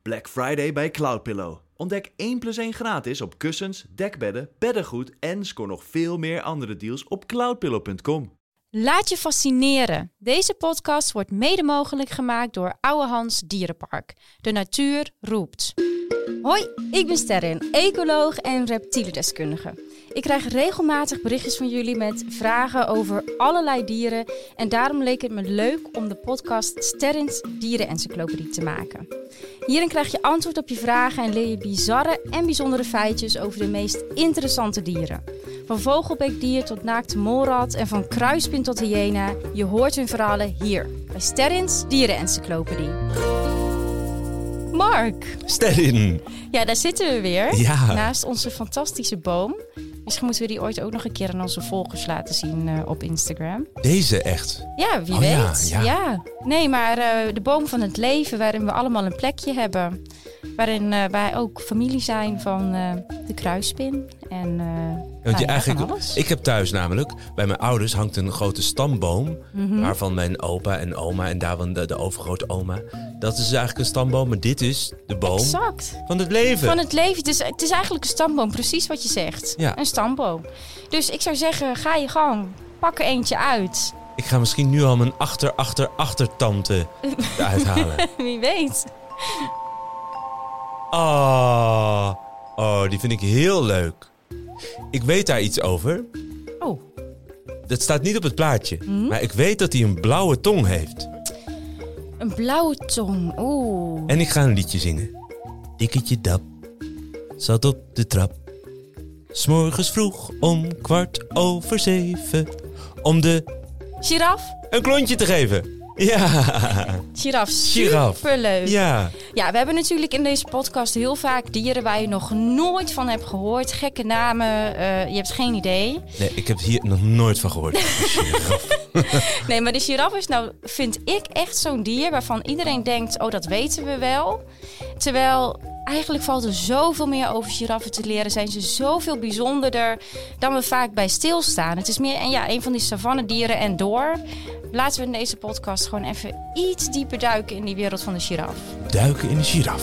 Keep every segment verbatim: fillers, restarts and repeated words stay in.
Black Friday bij Cloudpillow. Ontdek één plus één gratis op kussens, dekbedden, beddengoed en scoor nog veel meer andere deals op cloudpillow punt com. Laat je fascineren. Deze podcast wordt mede mogelijk gemaakt door Oude Hans Dierenpark. De natuur roept. Hoi, ik ben Sterrin, ecoloog en reptielendeskundige. Ik krijg regelmatig berichtjes van jullie met vragen over allerlei dieren. En daarom leek het me leuk om de podcast Sterrins Dierenencyclopedie te maken. Hierin krijg je antwoord op je vragen en leer je bizarre en bijzondere feitjes over de meest interessante dieren. Van vogelbeekdier tot naakte molrat en van kruispin tot hyena. Je hoort hun verhalen hier bij Sterrins Dierenencyclopedie. Mark. Sterrin. Ja, daar zitten we weer. Ja. Naast onze fantastische boom. Misschien moeten we die ooit ook nog een keer aan onze volgers laten zien uh, op Instagram. Deze echt? Ja, wie oh, weet. Ja, ja. ja. Nee, maar uh, de boom van het leven waarin we allemaal een plekje hebben. Waarin uh, wij ook familie zijn van uh, de kruispin. En, uh, Want nou je ja, eigenlijk, van alles. ik heb thuis namelijk, bij mijn ouders hangt een grote stamboom. Mm-hmm. Waarvan mijn opa en oma en daarvan de, de overgrote oma. Dat is eigenlijk een stamboom, maar dit is de boom Exact. van het leven. Van het leven. Het is, het is eigenlijk een stamboom, precies wat je zegt. Ja. Een stamboom. Dus ik zou zeggen, ga je gang. Pak er eentje uit. Ik ga misschien nu al mijn achter, achter, achtertante eruit halen. Wie weet. Oh, oh, die vind ik heel leuk. Ik weet daar iets over. Oh. Dat staat niet op het plaatje. Mm-hmm. Maar ik weet dat hij een blauwe tong heeft. Een blauwe tong. Oeh. En ik ga een liedje zingen. Dikketje Dap zat op de trap. 'S morgens vroeg om kwart over zeven. Om de Giraf. een klontje te geven. Ja. Giraf. Giraf. Superleuk. Ja. Ja, we hebben natuurlijk in deze podcast heel vaak dieren waar je nog nooit van hebt gehoord. Gekke namen. Uh, je hebt geen idee. Nee, ik heb hier nog nooit van gehoord. Giraf. Nee, maar de giraf is nou, vind ik, echt zo'n dier waarvan iedereen denkt, oh, dat weten we wel. Terwijl eigenlijk valt er zoveel meer over giraffen te leren. Zijn ze zoveel bijzonderder dan we vaak bij stilstaan. Het is meer en ja, een van die savannedieren en door. Laten we in deze podcast gewoon even iets dieper duiken in die wereld van de giraf. Duiken in de giraf.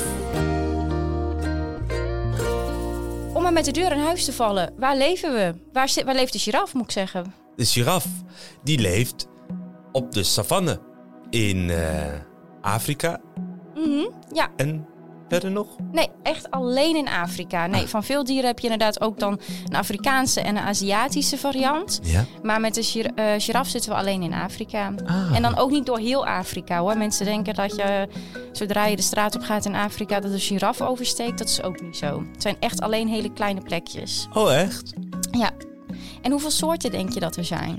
Om maar met de deur in huis te vallen. Waar leven we? Waar, zit, waar leeft de giraf, moet ik zeggen? De giraf, die leeft op de savanne in uh, Afrika. Mm-hmm, ja. En verder nog? Nee, echt alleen in Afrika. Nee, van veel dieren heb je inderdaad ook dan een Afrikaanse en een Aziatische variant. Ja. Maar met de gir- uh, giraf zitten we alleen in Afrika. Ah. En dan ook niet door heel Afrika, hoor. Mensen denken dat je, zodra je de straat op gaat in Afrika, dat de giraf oversteekt. Dat is ook niet zo. Het zijn echt alleen hele kleine plekjes. Oh, echt? Ja. En hoeveel soorten denk je dat er zijn?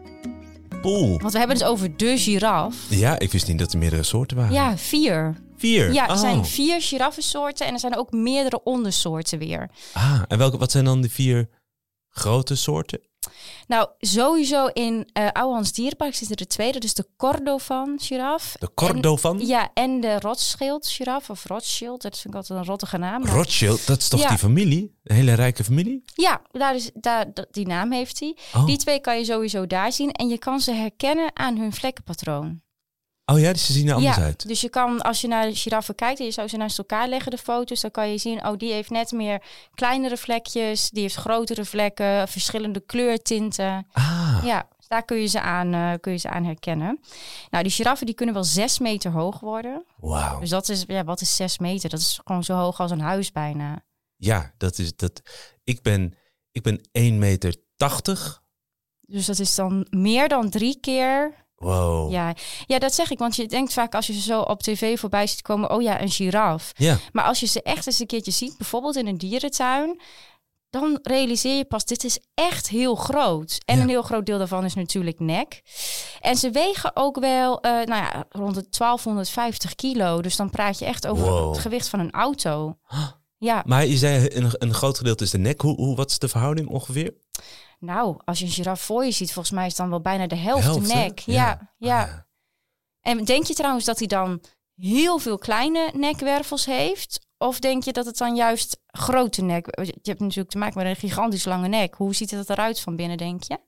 Poeh. Want we hebben het over de giraf. Ja, ik wist niet dat er meerdere soorten waren. Ja, vier. Vier? Ja, er oh. zijn vier giraffensoorten en er zijn ook meerdere ondersoorten weer. Ah, en welke, wat zijn dan die vier grote soorten? Nou, sowieso in uh, Oude Hans Dierenpark zit er de tweede, dus de Kordovan-giraf. De Kordovan? En, ja, en de Rothschild-giraf, of Rothschild, dat vind ik altijd een rottige naam. Maar... Rothschild, dat is toch ja. die familie? Een hele rijke familie? Ja, daar is, daar, die naam heeft hij. Oh. Die twee kan je sowieso daar zien en je kan ze herkennen aan hun vlekkenpatroon. Oh ja, dus ze zien er anders ja, uit. Dus je kan, als je naar de giraffen kijkt en je zou ze naast elkaar leggen, de foto's, dan kan je zien, oh, die heeft net meer kleinere vlekjes, die heeft grotere vlekken, verschillende kleurtinten. Ah. Ja, daar kun je ze aan, uh, kun je ze aan herkennen. Nou, die giraffen die kunnen wel zes meter hoog worden. Wauw. Dus dat is, ja, wat is zes meter? Dat is gewoon zo hoog als een huis bijna. Ja, dat is dat. Ik ben, ik ben één meter tachtig. Dus dat is dan meer dan drie keer. Wow. Ja. ja, dat zeg ik, want je denkt vaak als je ze zo op tv voorbij ziet komen, oh ja, een giraf. Ja. Maar als je ze echt eens een keertje ziet, bijvoorbeeld in een dierentuin, dan realiseer je pas, dit is echt heel groot. En ja. een heel groot deel daarvan is natuurlijk nek. En ze wegen ook wel uh, nou ja, rond de twaalfhonderdvijftig kilo. Dus dan praat je echt over wow. het gewicht van een auto. Ja. Maar je zei, een, een groot gedeelte is de nek. Hoe, hoe, wat is de verhouding ongeveer? Nou, als je een giraf voor je ziet, volgens mij is het dan wel bijna de helft de, helft, nek. Ja, ja. ja. Ah, ja. En denk je trouwens dat hij dan heel veel kleine nekwervels heeft? Of denk je dat het dan juist grote nek... Je hebt natuurlijk te maken met een gigantisch lange nek. Hoe ziet het eruit van binnen, denk je?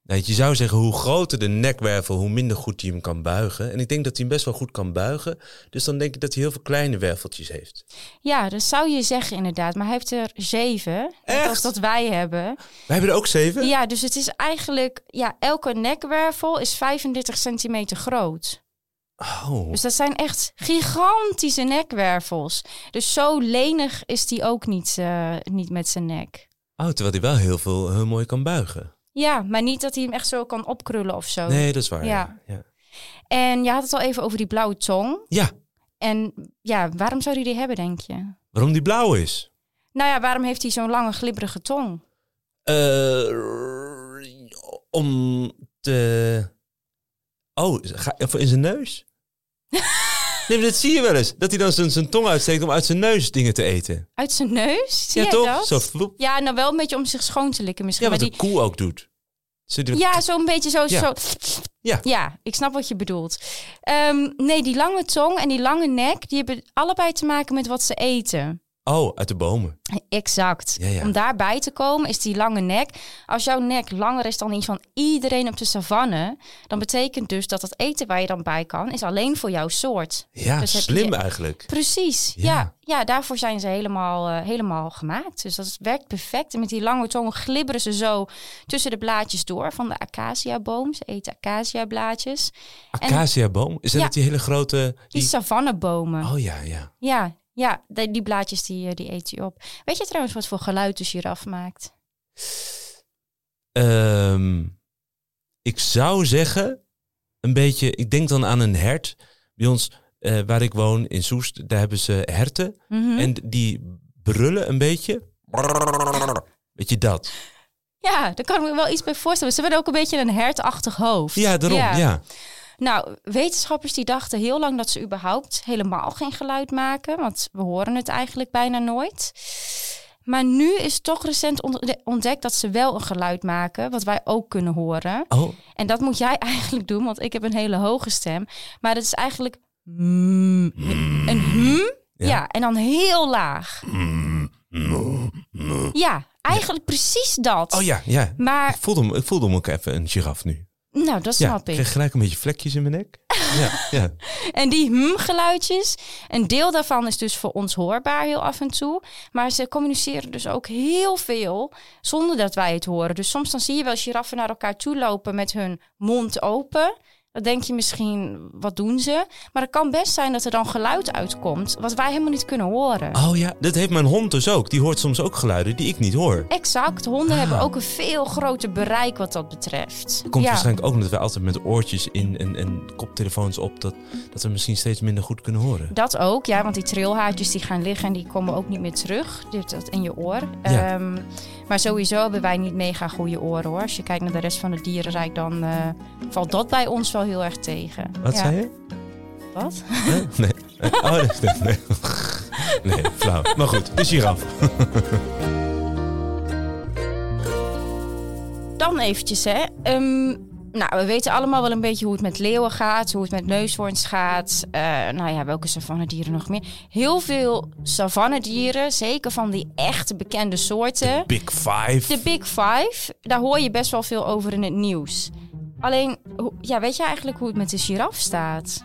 Nou, je zou zeggen, hoe groter de nekwervel, hoe minder goed hij hem kan buigen. En ik denk dat hij hem best wel goed kan buigen. Dus dan denk ik dat hij heel veel kleine werveltjes heeft. Ja, dat zou je zeggen inderdaad. Maar hij heeft er zeven. Net als dat wij hebben. Wij hebben er ook zeven? Ja, dus het is eigenlijk... Ja, elke nekwervel is vijfendertig centimeter groot. Oh. Dus dat zijn echt gigantische nekwervels. Dus zo lenig is hij ook niet, uh, niet met zijn nek. Oh, terwijl hij wel heel veel heel mooi kan buigen. Ja, maar niet dat hij hem echt zo kan opkrullen of zo. Nee, dat is waar. Ja. Ja. Ja. En je had het al even over die blauwe tong. Ja. En ja, waarom zou hij die hebben, denk je? Waarom die blauw is? Nou ja, waarom heeft hij zo'n lange glibberige tong? Uh, om te... Oh, ga... in zijn neus? Nee, maar dat zie je wel eens. Dat hij dan zijn, zijn tong uitsteekt om uit zijn neus dingen te eten. Uit zijn neus? Zie ja, jij toch? dat? Zo vloep. Ja, nou wel een beetje om zich schoon te likken misschien. Ja, wat maar een die... koe ook doet. Die... Ja, zo'n beetje zo... Ja. zo... Ja. ja, ik snap wat je bedoelt. Um, nee, die lange tong en die lange nek... die hebben allebei te maken met wat ze eten. Oh, uit de bomen. Exact. Ja, ja. Om daarbij te komen is die lange nek. Als jouw nek langer is dan die van iedereen op de savanne... dan betekent dus dat het eten waar je dan bij kan... is alleen voor jouw soort. Ja, dus slim je... eigenlijk. Precies. Ja. Ja, ja, daarvoor zijn ze helemaal, uh, helemaal gemaakt. Dus dat werkt perfect. En met die lange tong glibberen ze zo tussen de blaadjes door... van de acaciaboom. Ze eten acaciablaadjes. Acaciaboom? Is dat ja, met die hele grote... Die, die savannebomen. Oh ja, ja. Ja. Ja, die, die blaadjes die, die eet je op. Weet je trouwens wat voor geluid de giraf maakt? Um, ik zou zeggen, een beetje... Ik denk dan aan een hert. Bij ons, uh, waar ik woon, in Soest, daar hebben ze herten. Mm-hmm. En die brullen een beetje. Weet je dat? Ja, daar kan ik me wel iets bij voorstellen. Ze hebben ook een beetje een hertachtig hoofd. Ja, daarom, ja. ja. Nou, wetenschappers die dachten heel lang dat ze überhaupt helemaal geen geluid maken. Want we horen het eigenlijk bijna nooit. Maar nu is toch recent ontdekt dat ze wel een geluid maken. Wat wij ook kunnen horen. Oh. En dat moet jij eigenlijk doen, want ik heb een hele hoge stem. Maar dat is eigenlijk... Mm, mm. Een hm. Ja. ja, en dan heel laag. Mm, mm, mm. Ja, eigenlijk ja. precies dat. Oh ja, ja. Maar... Ik voelde hem, ik voelde hem ook even een giraf nu. Nou, dat snap ja, ik. Ik kreeg gelijk een beetje vlekjes in mijn nek. ja, ja. En die hm-geluidjes, een deel daarvan is dus voor ons hoorbaar heel af en toe. Maar ze communiceren dus ook heel veel zonder dat wij het horen. Dus soms dan zie je wel giraffen naar elkaar toe lopen met hun mond open. Dan denk je misschien, wat doen ze? Maar het kan best zijn dat er dan geluid uitkomt wat wij helemaal niet kunnen horen. Oh ja, dat heeft mijn hond dus ook. Die hoort soms ook geluiden die ik niet hoor. Exact. Honden ah. hebben ook een veel groter bereik wat dat betreft. Komt ja. waarschijnlijk ook omdat wij altijd met oortjes in en, en koptelefoons op... Dat, dat we misschien steeds minder goed kunnen horen. Dat ook, ja. Want die trilhaartjes die gaan liggen en die komen ook niet meer terug. Dit dat in je oor. Ja. Um, maar sowieso hebben wij niet mega goede oren, hoor. Als je kijkt naar de rest van het dierenrijk, dan uh, valt dat bij ons wel heel erg tegen. Wat ja. zei je? Wat? Huh? Nee. Oh, nee. Nee, nee flauw. Maar goed, de giraf. Dan eventjes, hè. Um, nou, we weten allemaal wel een beetje hoe het met leeuwen gaat, hoe het met neushoorns gaat. Uh, nou ja, welke savannedieren nog meer? Heel veel savannedieren, zeker van die echte bekende soorten. De Big Five. De Big Five, daar hoor je best wel veel over in het nieuws. Alleen, ja, weet je eigenlijk hoe het met de giraf staat?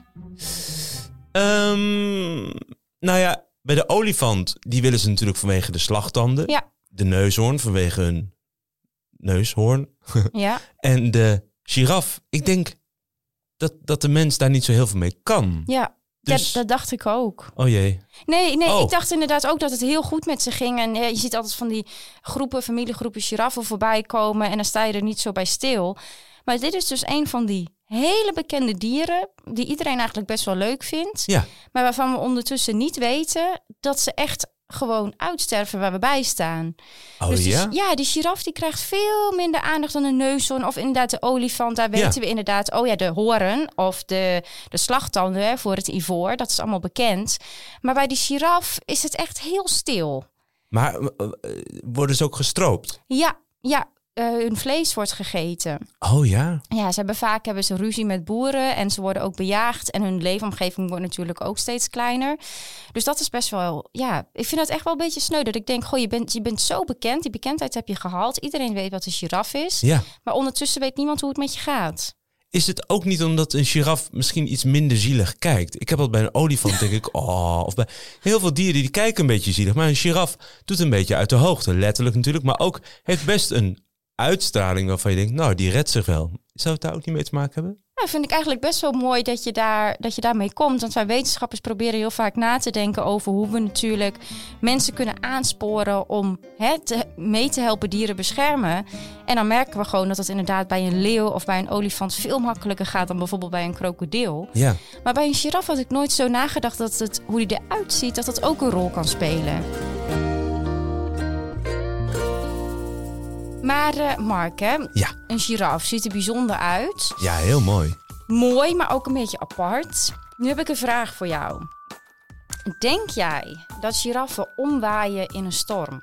Um, nou ja, bij de olifant, die willen ze natuurlijk vanwege de slagtanden. Ja. De neushoorn vanwege hun neushoorn. Ja. En de giraf, ik denk dat, dat de mens daar niet zo heel veel mee kan. Ja, dus... dat, dat dacht ik ook. Oh jee. Nee, nee oh. ik dacht inderdaad ook dat het heel goed met ze ging. En ja, je ziet altijd van die groepen, familiegroepen giraffen voorbij komen. En dan sta je er niet zo bij stil. Maar dit is dus een van die hele bekende dieren die iedereen eigenlijk best wel leuk vindt. Ja. Maar waarvan we ondertussen niet weten dat ze echt gewoon uitsterven waar we bij staan. Oh dus die, ja? Ja, die giraf die krijgt veel minder aandacht dan een neushoorn of inderdaad de olifant. Daar weten ja. we inderdaad, oh ja, de hoorn of de, de slagtanden hè, voor het ivoor. Dat is allemaal bekend. Maar bij die giraf is het echt heel stil. Maar uh, worden ze ook gestroopt? Ja, ja. uh, hun vlees wordt gegeten. Oh ja? Ja, ze hebben vaak hebben ze ruzie met boeren en ze worden ook bejaagd. En hun leefomgeving wordt natuurlijk ook steeds kleiner. Dus dat is best wel, ja, ik vind het echt wel een beetje sneu. Dat ik denk, goh, je bent, je bent zo bekend. Die bekendheid heb je gehaald. Iedereen weet wat een giraf is. Ja. Maar ondertussen weet niemand hoe het met je gaat. Is het ook niet omdat een giraf misschien iets minder zielig kijkt? Ik heb dat bij een olifant, denk ik, oh, of bij heel veel dieren die kijken een beetje zielig. Maar een giraf doet een beetje uit de hoogte, letterlijk natuurlijk. Maar ook heeft best een uitstraling waarvan je denkt, nou, die redt zich wel. Zou het daar ook niet mee te maken hebben? Nou, vind ik eigenlijk best wel mooi dat je, daar, dat je daarmee komt. Want wij wetenschappers proberen heel vaak na te denken over hoe we natuurlijk mensen kunnen aansporen om hè, te, mee te helpen dieren beschermen. En dan merken we gewoon dat het inderdaad bij een leeuw of bij een olifant veel makkelijker gaat dan bijvoorbeeld bij een krokodil. Ja. Maar bij een giraf had ik nooit zo nagedacht dat het, hoe die eruit ziet, dat dat ook een rol kan spelen. Maar uh, Mark, hè? Ja. Een giraf ziet er bijzonder uit. Ja, heel mooi. Mooi, maar ook een beetje apart. Nu heb ik een vraag voor jou. Denk jij dat giraffen omwaaien in een storm?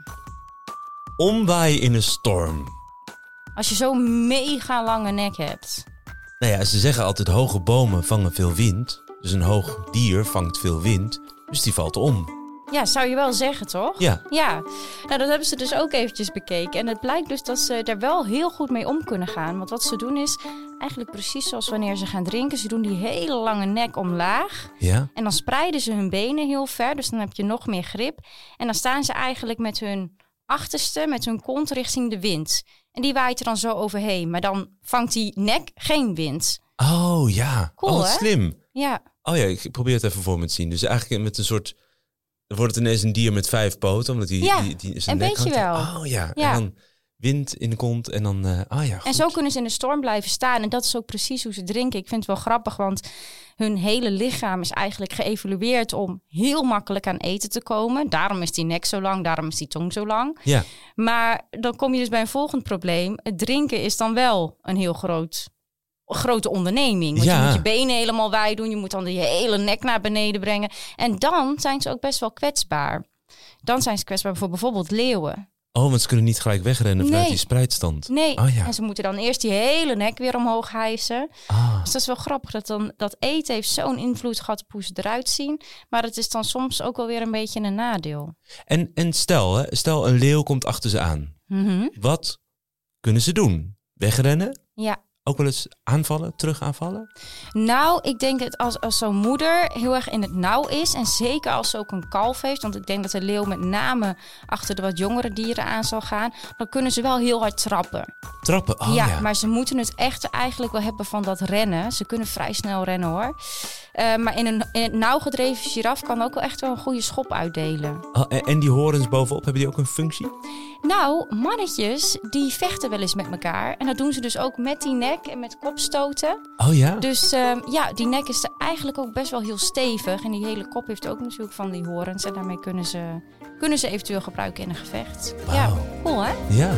Omwaaien in een storm. Als je zo'n mega lange nek hebt. Nou ja, ze zeggen altijd hoge bomen vangen veel wind. Dus een hoog dier vangt veel wind. Dus die valt om. Ja, zou je wel zeggen, toch? Ja. Ja. Nou, dat hebben ze dus ook eventjes bekeken. En het blijkt dus dat ze er wel heel goed mee om kunnen gaan. Want wat ze doen is eigenlijk precies zoals wanneer ze gaan drinken. Ze doen die hele lange nek omlaag. Ja. En dan spreiden ze hun benen heel ver. Dus dan heb je nog meer grip. En dan staan ze eigenlijk met hun achterste, met hun kont richting de wind. En die waait er dan zo overheen. Maar dan vangt die nek geen wind. Oh ja. Cool, oh, wat hè? slim. Ja. Oh ja, ik probeer het even voor me te zien. Dus eigenlijk met een soort... Dan wordt het ineens een dier met vijf poten. Omdat die, Ja, die, die zijn een nek beetje hangt. wel. Oh ja. Ja. En dan wind in de kont en dan... Uh, oh ja, goed. En zo kunnen ze in de storm blijven staan. En dat is ook precies hoe ze drinken. Ik vind het wel grappig, want hun hele lichaam is eigenlijk geëvolueerd om heel makkelijk aan eten te komen. Daarom is die nek zo lang, daarom is die tong zo lang. Ja. Maar dan kom je dus bij een volgend probleem. Het drinken is dan wel een heel groot... grote onderneming. Want Ja. je moet je benen helemaal wijd doen. Je moet dan je hele nek naar beneden brengen. En dan zijn ze ook best wel kwetsbaar. Dan zijn ze kwetsbaar voor bijvoorbeeld leeuwen. Oh, want ze kunnen niet gelijk wegrennen vanuit Nee. die spreidstand. Nee, Oh ja. en ze moeten dan eerst die hele nek weer omhoog hijsen. Ah. Dus dat is wel grappig. Dat, dan, dat eten heeft zo'n invloed gehad op hoe ze eruit zien. Maar het is dan soms ook wel weer een beetje een nadeel. En, en stel, hè, stel een leeuw komt achter ze aan. Mhm. Wat kunnen ze doen? Wegrennen? Ja. Ook wel eens aanvallen, terug aanvallen? Nou, ik denk dat als, als zo'n moeder heel erg in het nauw is... en zeker als ze ook een kalf heeft... want ik denk dat de leeuw met name achter de wat jongere dieren aan zal gaan... dan kunnen ze wel heel hard trappen. Trappen? Oh ja, ja. maar ze moeten het echt eigenlijk wel hebben van dat rennen. Ze kunnen vrij snel rennen, hoor. Uh, maar in een, in het nauw gedreven giraf kan ook wel echt wel een goede schop uitdelen. Oh, en, en die horens bovenop, hebben die ook een functie? Nou, mannetjes, die vechten wel eens met elkaar. En dat doen ze dus ook met die nek en met kopstoten. Oh ja? Dus uh, ja, die nek is er eigenlijk ook best wel heel stevig. En die hele kop heeft ook natuurlijk van die horens. En daarmee kunnen ze, kunnen ze eventueel gebruiken in een gevecht. Wow. Ja, cool hè? Ja.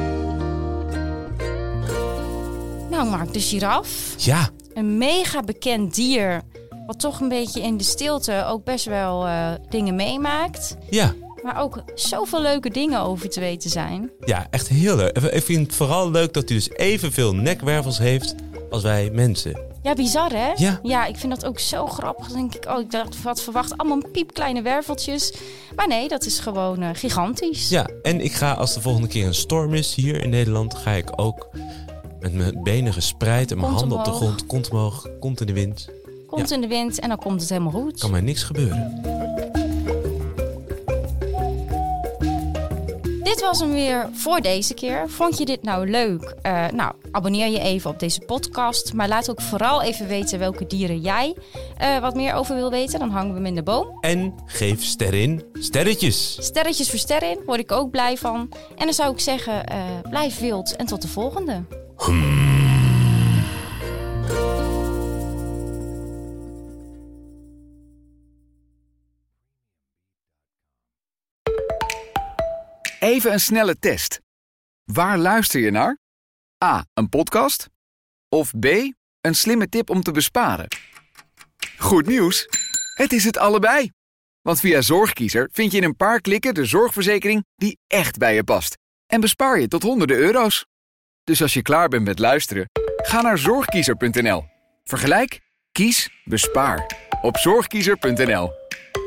Nou Mark, de giraf. Ja. Een mega bekend dier. Wat toch een beetje in de stilte ook best wel uh, dingen meemaakt. Ja. Maar ook zoveel leuke dingen over te weten zijn. Ja, echt heel leuk. Ik vind het vooral leuk dat hij dus evenveel nekwervels heeft als wij mensen. Ja, bizar hè? Ja. Ja, ik vind dat ook zo grappig. Dan denk ik, oh, ik dacht, wat verwacht. Allemaal piepkleine werveltjes. Maar nee, dat is gewoon uh, gigantisch. Ja, en ik ga als de volgende keer een storm is hier in Nederland, ga ik ook met mijn benen gespreid en mijn Kont handen op de omhoog. grond, kont omhoog, kont in de wind. Komt Ja. in de wind en dan komt het helemaal goed. Kan mij niks gebeuren. Dit was hem weer voor deze keer. Vond je dit nou leuk? Uh, nou, abonneer je even op deze podcast. Maar laat ook vooral even weten welke dieren jij uh, wat meer over wil weten. Dan hangen we hem in de boom. En geef sterren sterretjes. Sterretjes voor sterren in, word ik ook blij van. En dan zou ik zeggen, uh, blijf wild en tot de volgende. Even een snelle test. Waar luister je naar? A. Een podcast? Of B. Een slimme tip om te besparen? Goed nieuws! Het is het allebei. Want via Zorgkiezer vind je in een paar klikken de zorgverzekering die echt bij je past. En bespaar je tot honderden euro's. Dus als je klaar bent met luisteren, ga naar zorgkiezer punt n l. Vergelijk, kies, bespaar. Op zorgkiezer punt n l.